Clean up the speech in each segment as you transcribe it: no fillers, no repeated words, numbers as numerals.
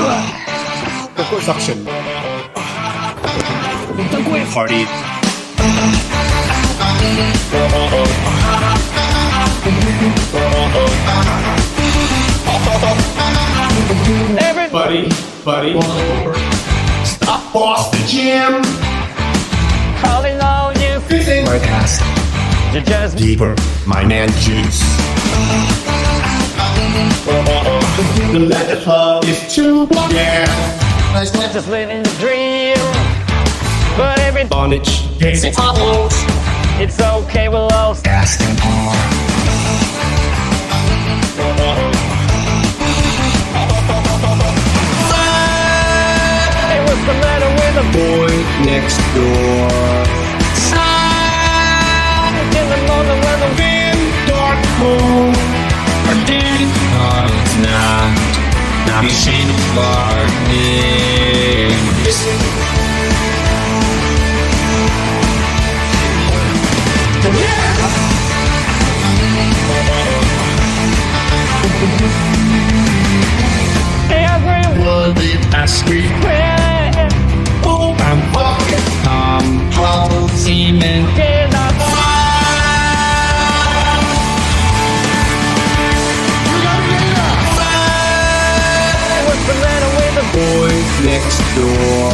Какой suction? Такой Party. Buddy, stop off the gym. calling on you. My ass. You just Deeper, my man juice. The letter club is too yeah. just living the dream. But every Bondage, pacing problems. it's okay, we'll all Ask and arm. Hey, what's the matter with the Boy next door. in the morning when the In dark hole. Or dead. Oh, it's not be ashamed of learning. Hey, I agree with Bloody ass sweet. you. Oh, I'm fucking Paul Seaman. Get up. Hey, what's the matter with the Boy next door.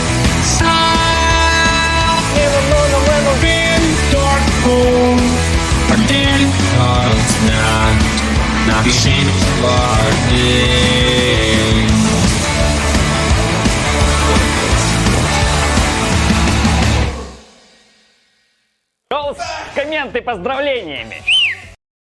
in the morning when the In dark hole. Or dead. Oh, it's not be ashamed of learning. Голос, комменты поздравлениями.